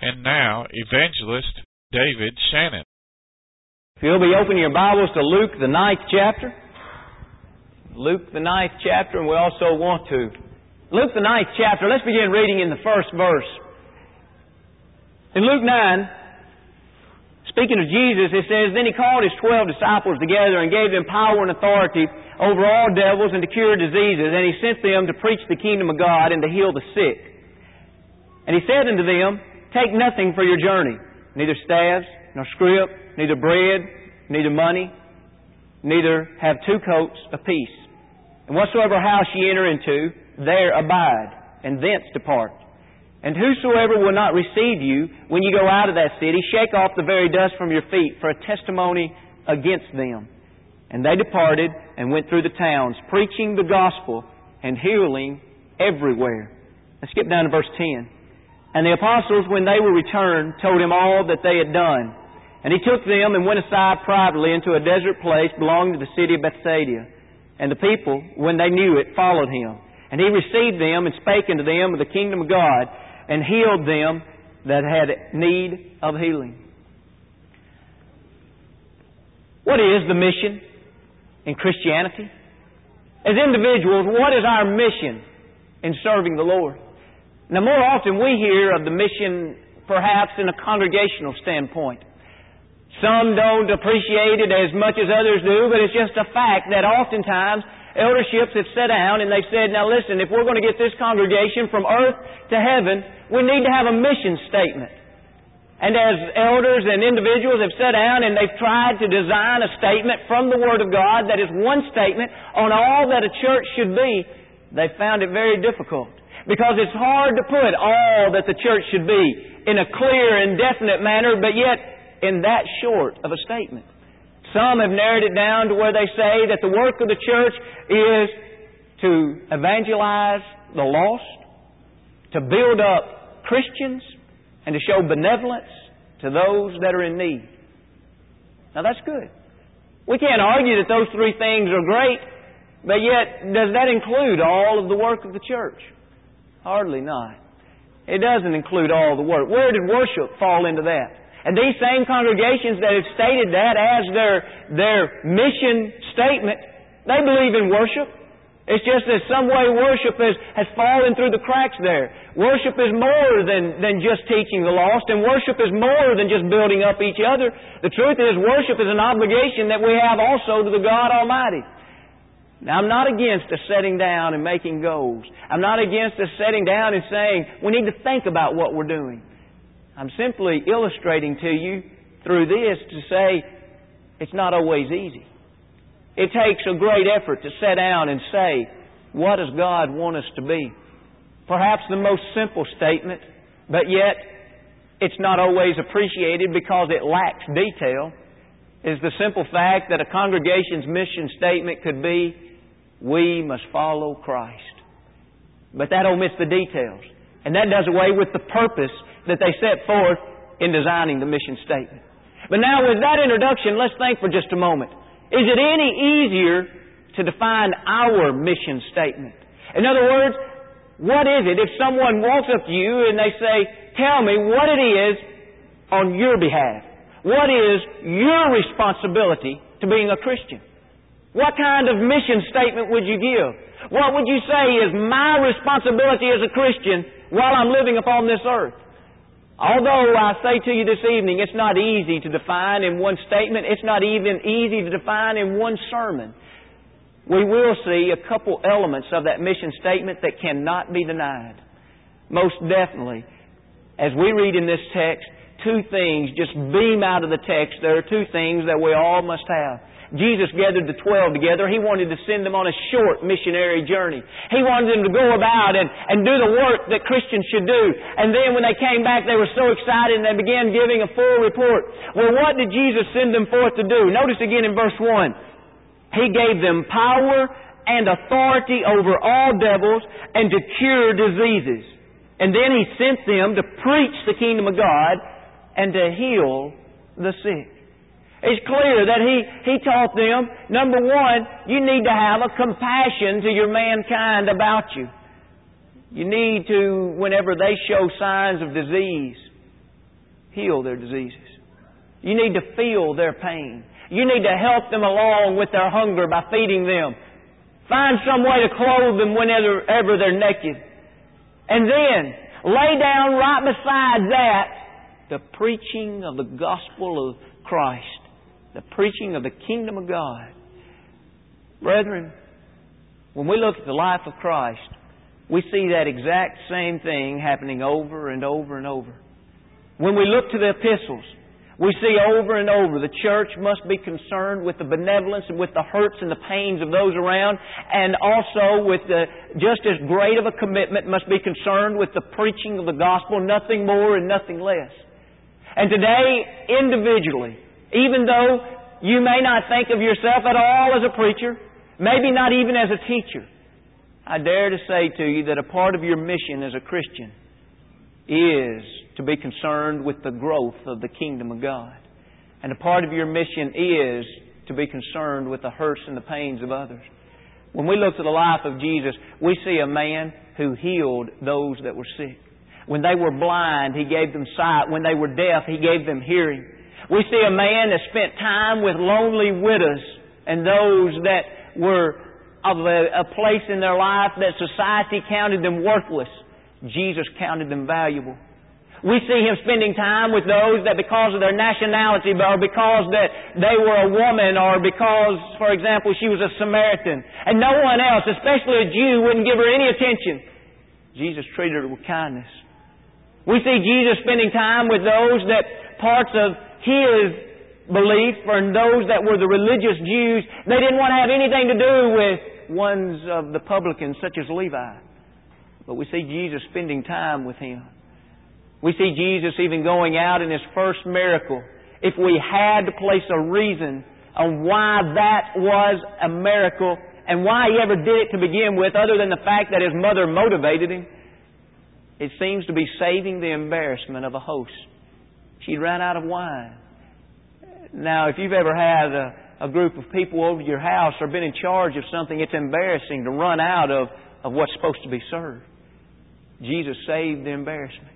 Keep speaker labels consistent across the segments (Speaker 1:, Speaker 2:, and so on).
Speaker 1: And now, Evangelist David Shannon.
Speaker 2: If you'll be opening your Bibles to Luke, the 9th chapter. Luke, the 9th chapter, and we also want to. Luke, the 9th chapter, let's begin reading in the first verse. In Luke 9, speaking of Jesus, it says, "Then He called His 12 disciples together and gave them power and authority over all devils and to cure diseases. And He sent them to preach the kingdom of God and to heal the sick. And He said unto them, Take nothing for your journey, neither staves, nor scrip, neither bread, neither money, neither have two coats apiece. And whatsoever house ye enter into, there abide, and thence depart. And whosoever will not receive you, when you go out of that city, shake off the very dust from your feet for a testimony against them. And they departed and went through the towns, preaching the gospel and healing everywhere." Let's skip down to verse 10. "And the apostles, when they were returned, told Him all that they had done. And He took them and went aside privately into a desert place belonging to the city of Bethsaida. And the people, when they knew it, followed Him. And He received them and spake unto them of the kingdom of God, and healed them that had need of healing." What is the mission in Christianity? As individuals, what is our mission in serving the Lord? Now, more often we hear of the mission perhaps in a congregational standpoint. Some don't appreciate it as much as others do, but it's just a fact that oftentimes elderships have sat down and they've said, now listen, if we're going to get this congregation from earth to heaven, we need to have a mission statement. And as elders and individuals have sat down and they've tried to design a statement from the Word of God that is one statement on all that a church should be, they've found it very difficult. Because it's hard to put all that the church should be in a clear and definite manner, but yet in that short of a statement. Some have narrowed it down to where they say that the work of the church is to evangelize the lost, to build up Christians, and to show benevolence to those that are in need. Now that's good. We can't argue that those three things are great, but yet does that include all of the work of the church? Hardly not. It doesn't include all the work. Where did worship fall into that? And these same congregations that have stated that as their mission statement, they believe in worship. It's just that some way worship has fallen through the cracks there. Worship is more than just teaching the lost, and worship is more than just building up each other. The truth is, worship is an obligation that we have also to the God Almighty. Now, I'm not against us setting down and making goals. I'm not against us setting down and saying, we need to think about what we're doing. I'm simply illustrating to you through this to say, it's not always easy. It takes a great effort to sit down and say, what does God want us to be? Perhaps the most simple statement, but yet it's not always appreciated because it lacks detail, is the simple fact that a congregation's mission statement could be, we must follow Christ. But that omits the details. And that does away with the purpose that they set forth in designing the mission statement. But now with that introduction, let's think for just a moment. Is it any easier to define our mission statement? In other words, what is it if someone walks up to you and they say, tell me what it is on your behalf? What is your responsibility to being a Christian? What kind of mission statement would you give? What would you say is my responsibility as a Christian while I'm living upon this earth? Although I say to you this evening, it's not easy to define in one statement. It's not even easy to define in one sermon. We will see a couple elements of that mission statement that cannot be denied. Most definitely, as we read in this text, two things just beam out of the text. There are two things that we all must have. Jesus gathered the 12 together. He wanted to send them on a short missionary journey. He wanted them to go about and do the work that Christians should do. And then when they came back, they were so excited and they began giving a full report. Well, what did Jesus send them forth to do? Notice again in verse 1. He gave them power and authority over all devils and to cure diseases. And then He sent them to preach the kingdom of God and to heal the sick. It's clear that He taught them, number one, you need to have a compassion to your mankind about you. You need to, whenever they show signs of disease, heal their diseases. You need to feel their pain. You need to help them along with their hunger by feeding them. Find some way to clothe them whenever they're naked. And then, lay down right beside that the preaching of the gospel of Christ. The preaching of the kingdom of God. Brethren, when we look at the life of Christ, we see that exact same thing happening over and over and over. When we look to the epistles, we see over and over the church must be concerned with the benevolence and with the hurts and the pains of those around, and also with just as great of a commitment must be concerned with the preaching of the gospel, nothing more and nothing less. And today, individually, even though you may not think of yourself at all as a preacher, maybe not even as a teacher, I dare to say to you that a part of your mission as a Christian is to be concerned with the growth of the kingdom of God. And a part of your mission is to be concerned with the hurts and the pains of others. When we look at the life of Jesus, we see a man who healed those that were sick. When they were blind, He gave them sight. When they were deaf, He gave them hearing. We see a man that spent time with lonely widows and those that were of a place in their life that society counted them worthless. Jesus counted them valuable. We see Him spending time with those that because of their nationality or because that they were a woman or because, for example, she was a Samaritan and no one else, especially a Jew, wouldn't give her any attention. Jesus treated her with kindness. We see Jesus spending time with those that parts of His belief and those that were the religious Jews, they didn't want to have anything to do with ones of the publicans such as Levi. But we see Jesus spending time with him. We see Jesus even going out in His first miracle. If we had to place a reason on why that was a miracle and why He ever did it to begin with, other than the fact that His mother motivated Him, it seems to be saving the embarrassment of a host. She'd run out of wine. Now, if you've ever had a group of people over your house or been in charge of something, it's embarrassing to run out of what's supposed to be served. Jesus saved the embarrassment.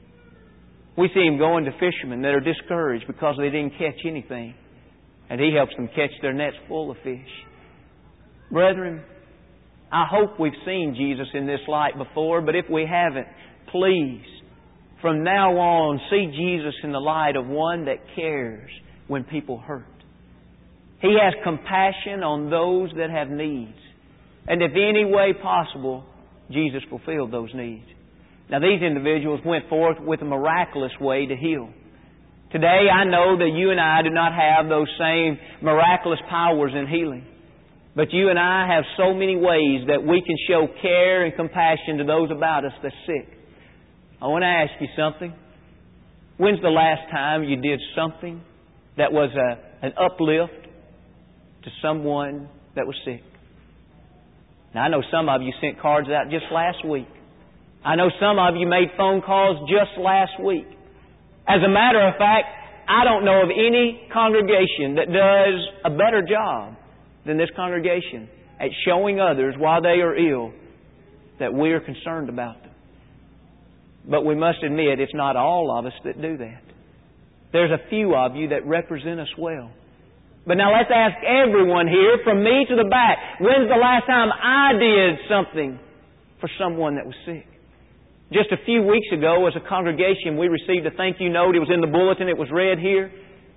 Speaker 2: We see Him going to fishermen that are discouraged because they didn't catch anything. And He helps them catch their nets full of fish. Brethren, I hope we've seen Jesus in this light before, but if we haven't, please, from now on, see Jesus in the light of one that cares when people hurt. He has compassion on those that have needs. And if any way possible, Jesus fulfilled those needs. Now these individuals went forth with a miraculous way to heal. Today I know that you and I do not have those same miraculous powers in healing. But you and I have so many ways that we can show care and compassion to those about us that's sick. I want to ask you something. When's the last time you did something that was an uplift to someone that was sick? Now, I know some of you sent cards out just last week. I know some of you made phone calls just last week. As a matter of fact, I don't know of any congregation that does a better job than this congregation at showing others while they are ill that we are concerned about them. But we must admit it's not all of us that do that. There's a few of you that represent us well. But now let's ask everyone here, from me to the back, when's the last time I did something for someone that was sick? Just a few weeks ago, as a congregation, we received a thank you note. It was in the bulletin. It was read here.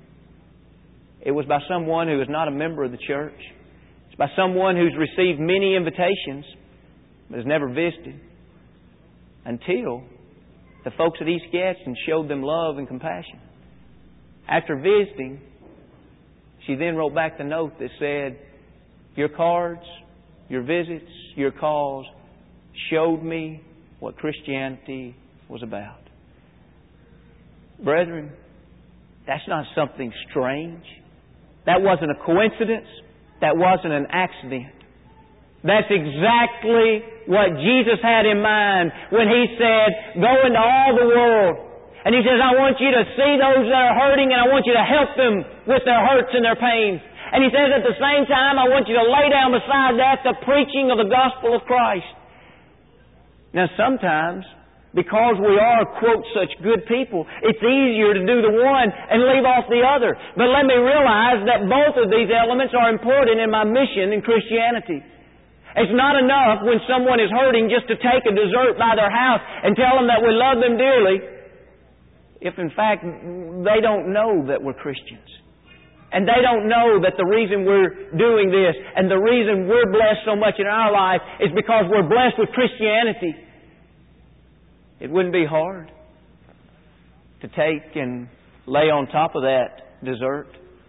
Speaker 2: It was by someone who is not a member of the church. It's by someone who's received many invitations, but has never visited, until the folks at East Gadsden showed them love and compassion. After visiting, she then wrote back the note that said, your cards, your visits, your calls showed me what Christianity was about. Brethren, that's not something strange. That wasn't a coincidence. That wasn't an accident. That's exactly what Jesus had in mind when He said, go into all the world. And He says, I want you to see those that are hurting and I want you to help them with their hurts and their pains. And He says at the same time, I want you to lay down beside that the preaching of the gospel of Christ. Now sometimes because we are, quote, such good people, it's easier to do the one and leave off the other. But let me realize that both of these elements are important in my mission in Christianity. It's not enough when someone is hurting just to take a dessert by their house and tell them that we love them dearly, if in fact they don't know that we're Christians. And they don't know that the reason we're doing this and the reason we're blessed so much in our life is because we're blessed with Christianity. It wouldn't be hard to take and lay on top of that dessert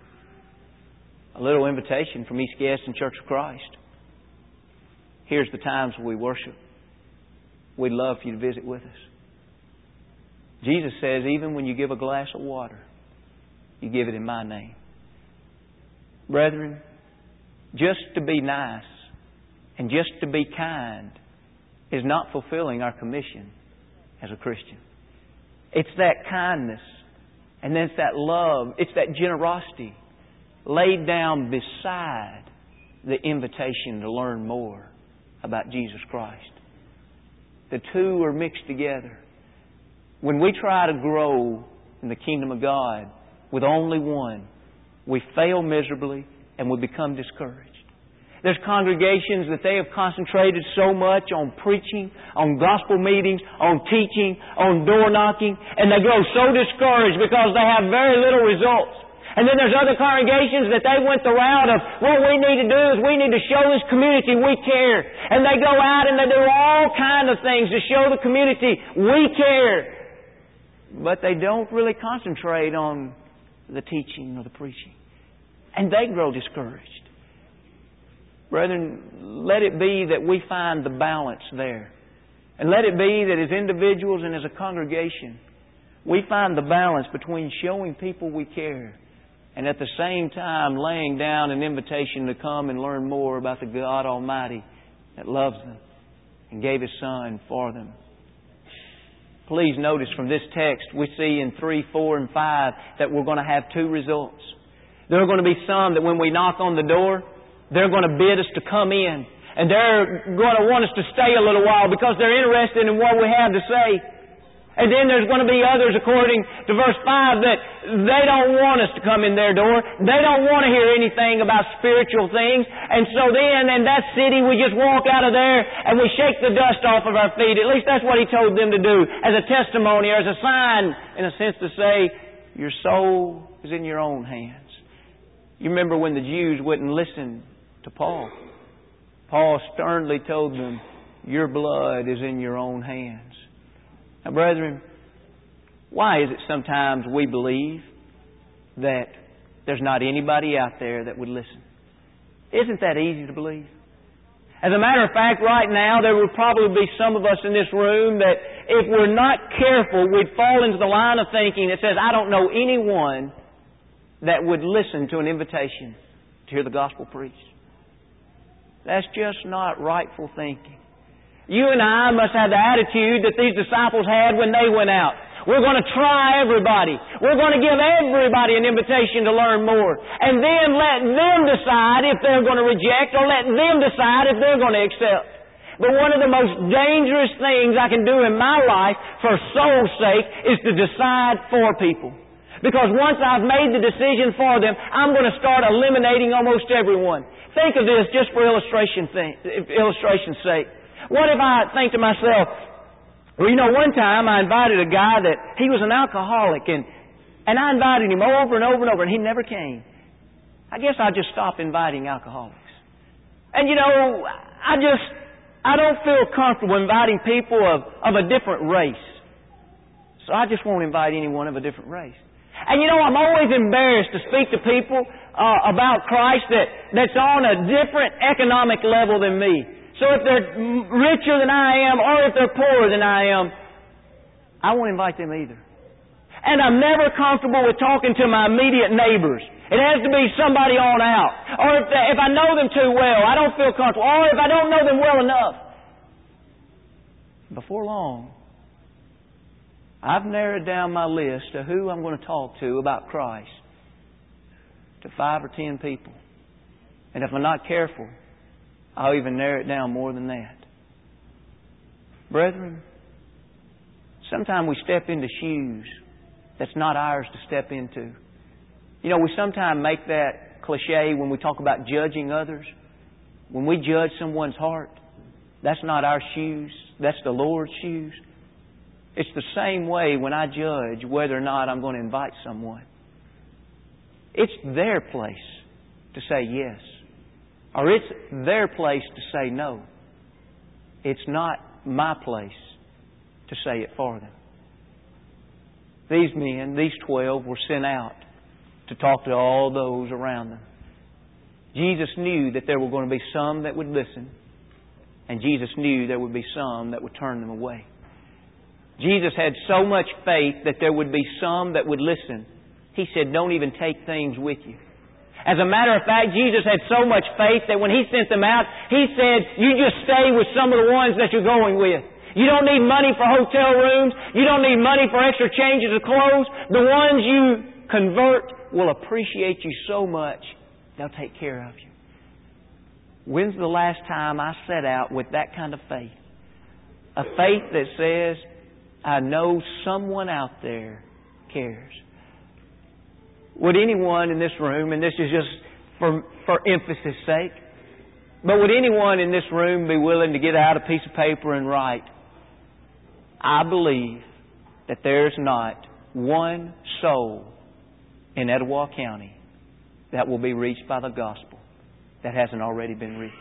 Speaker 2: a little invitation from East Gadsden Church of Christ. Here's the times we worship. We'd love for you to visit with us. Jesus says, even when you give a glass of water, you give it in my name. Brethren, just to be nice and just to be kind is not fulfilling our commission as a Christian. It's that kindness, and then it's that love, it's that generosity laid down beside the invitation to learn more about Jesus Christ. The two are mixed together. When we try to grow in the kingdom of God with only one, we fail miserably and we become discouraged. There's congregations that they have concentrated so much on preaching, on gospel meetings, on teaching, on door knocking, and they grow so discouraged because they have very little results. And then there's other congregations that they went the route of, what we need to do is we need to show this community we care. And they go out and they do all kinds of things to show the community we care. But they don't really concentrate on the teaching or the preaching. And they grow discouraged. Brethren, let it be that we find the balance there. And let it be that as individuals and as a congregation, we find the balance between showing people we care and at the same time laying down an invitation to come and learn more about the God Almighty that loves them and gave His Son for them. Please notice from this text we see in 3, 4, and 5 that we're going to have two results. There are going to be some that when we knock on the door, they're going to bid us to come in. And they're going to want us to stay a little while because they're interested in what we have to say. And then there's going to be others, according to verse 5, that they don't want us to come in their door. They don't want to hear anything about spiritual things. And so then in that city we just walk out of there and we shake the dust off of our feet. At least that's what He told them to do as a testimony or as a sign, in a sense, to say, your soul is in your own hands. You remember when the Jews wouldn't listen to Paul. Paul sternly told them, your blood is in your own hands. Now, brethren, why is it sometimes we believe that there's not anybody out there that would listen? Isn't that easy to believe? As a matter of fact, right now, there would probably be some of us in this room that if we're not careful, we'd fall into the line of thinking that says, I don't know anyone that would listen to an invitation to hear the gospel preached. That's just not rightful thinking. You and I must have the attitude that these disciples had when they went out. We're going to try everybody. We're going to give everybody an invitation to learn more. And then let them decide if they're going to reject or let them decide if they're going to accept. But one of the most dangerous things I can do in my life for soul's sake is to decide for people. Because once I've made the decision for them, I'm going to start eliminating almost everyone. Think of this just for illustration's sake. What if I think to myself, well, one time I invited a guy that he was an alcoholic and I invited him over and over and over and he never came. I guess I'll just stop inviting alcoholics. And I don't feel comfortable inviting people of a different race. So I just won't invite anyone of a different race. And I'm always embarrassed to speak to people about Christ that's on a different economic level than me. So if they're richer than I am or if they're poorer than I am, I won't invite them either. And I'm never comfortable with talking to my immediate neighbors. It has to be somebody on out. Or if I know them too well, I don't feel comfortable. Or if I don't know them well enough. Before long, I've narrowed down my list of who I'm going to talk to about Christ to 5 or 10 people. And if I'm not careful, I'll even narrow it down more than that. Brethren, Sometimes we step into shoes that's not ours to step into. You know, we sometimes make that cliche when we talk about judging others. When we judge someone's heart, that's not our shoes. That's the Lord's shoes. It's the same way when I judge whether or not I'm going to invite someone. It's their place to say yes. Or it's their place to say no. It's not my place to say it for them. These men, these 12, were sent out to talk to all those around them. Jesus knew that there were going to be some that would listen, and Jesus knew there would be some that would turn them away. Jesus had so much faith that there would be some that would listen. He said, don't even take things with you. As a matter of fact, Jesus had so much faith that when He sent them out, He said, you just stay with some of the ones that you're going with. You don't need money for hotel rooms. You don't need money for extra changes of clothes. The ones you convert will appreciate you so much, they'll take care of you. When's the last time I set out with that kind of faith? A faith that says, I know someone out there cares. Would anyone in this room, and this is just for emphasis' sake, but would anyone in this room be willing to get out a piece of paper and write, I believe that there's not one soul in Etowah County that will be reached by the gospel that hasn't already been reached?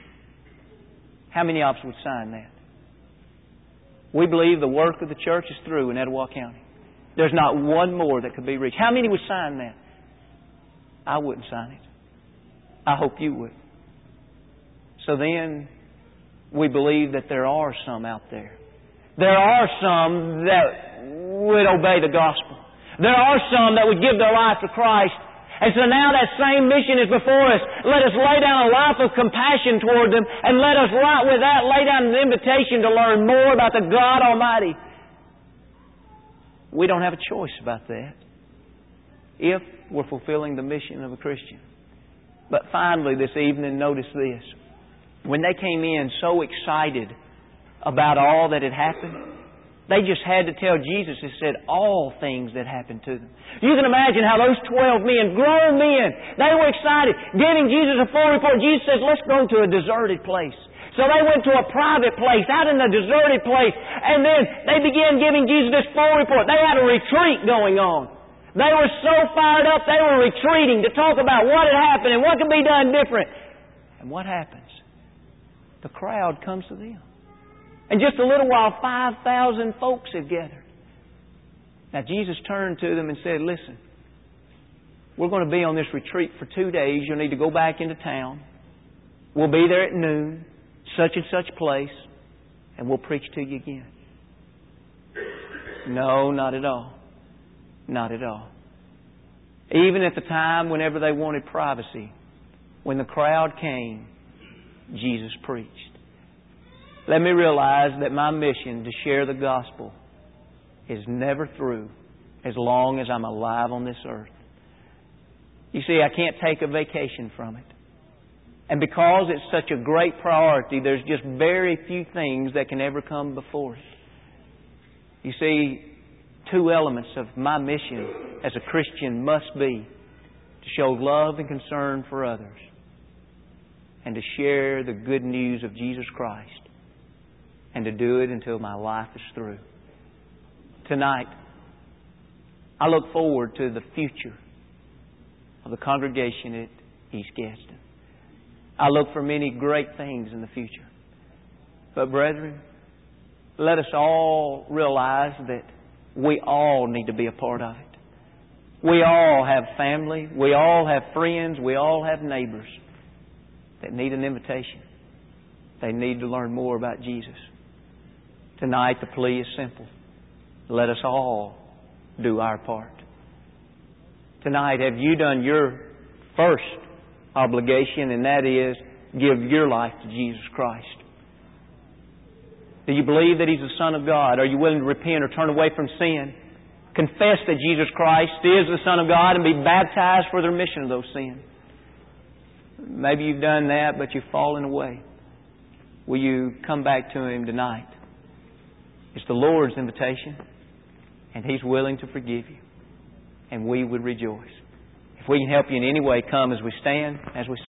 Speaker 2: How many of us would sign that? We believe the work of the church is through in Etowah County. There's not one more that could be reached. How many would sign that? I wouldn't sign it. I hope you would. So then, we believe that there are some out there. There are some that would obey the gospel. There are some that would give their life to Christ. And so now that same mission is before us. Let us lay down a life of compassion toward them, and let us right with that lay down an invitation to learn more about the God Almighty. We don't have a choice about that if we're fulfilling the mission of a Christian. But finally this evening, notice this. When they came in so excited about all that had happened, they just had to tell Jesus, it said, all things that happened to them. You can imagine how those 12 men, grown men, they were excited, giving Jesus a full report. Jesus says, let's go to a deserted place. So they went to a private place, out in a deserted place, and then they began giving Jesus this full report. They had a retreat going on. They were so fired up, they were retreating to talk about what had happened and what could be done different. And what happens? The crowd comes to them. In just a little while, 5,000 folks had gathered. Now Jesus turned to them and said, listen, we're going to be on this retreat for 2 days. You'll need to go back into town. We'll be there at noon, such and such place, and we'll preach to you again. No, not at all. Not at all. Even at the time whenever they wanted privacy, when the crowd came, Jesus preached. Let me realize that my mission to share the gospel is never through as long as I'm alive on this earth. You see, I can't take a vacation from it. And because it's such a great priority, there's just very few things that can ever come before it. You see, 2 elements of my mission as a Christian must be to show love and concern for others and to share the good news of Jesus Christ, and to do it until my life is through. Tonight, I look forward to the future of the congregation at East Gadsden. I look for many great things in the future. But brethren, let us all realize that we all need to be a part of it. We all have family. We all have friends. We all have neighbors that need an invitation. They need to learn more about Jesus. Tonight the plea is simple. Let us all do our part. Tonight, have you done your first obligation, and that is give your life to Jesus Christ? Do you believe that He's the Son of God? Are you willing to repent or turn away from sin? Confess that Jesus Christ is the Son of God and be baptized for the remission of those sins. Maybe you've done that, but you've fallen away. Will you come back to Him tonight It's the Lord's invitation, and He's willing to forgive you. And we would rejoice. If we can help you in any way, come as we stand, as we